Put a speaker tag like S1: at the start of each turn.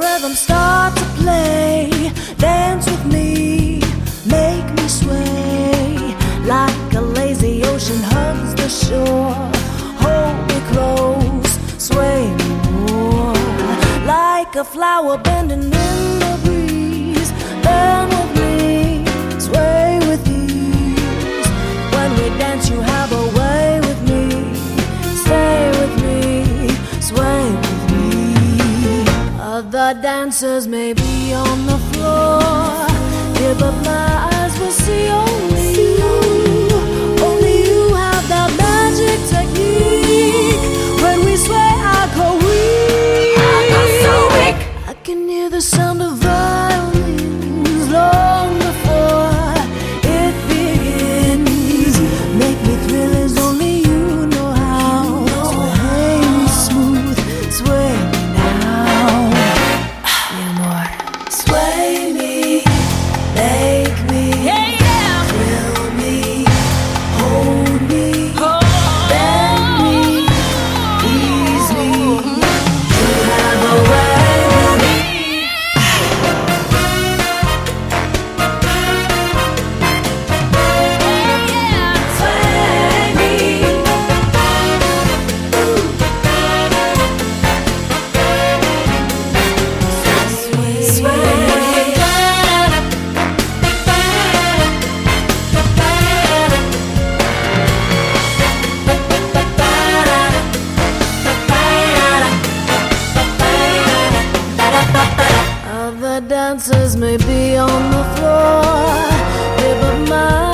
S1: rhythm start to play. Dance with me, make me sway. Like a lazy ocean hugs the shore. Hold me close, sway me more. Like a flower bending in the breeze. Bend with me, sway with ease. When we dance you have a way with me. Stay with me, sway with me. Other dancers may be on the floor. Yeah, but my eyes will see only you. Only you have that magic technique. When we sway, I go weak. I go so weak. I can hear the sound of violins long before it begins. Make me thrill as only you know how. Sway me smooth, sway me now. Mi amor, sway me, make me, thrill me, hold me, bend me, ease me. You have a way with me. Sway me. Other dancers may be on the floor, yeah, but my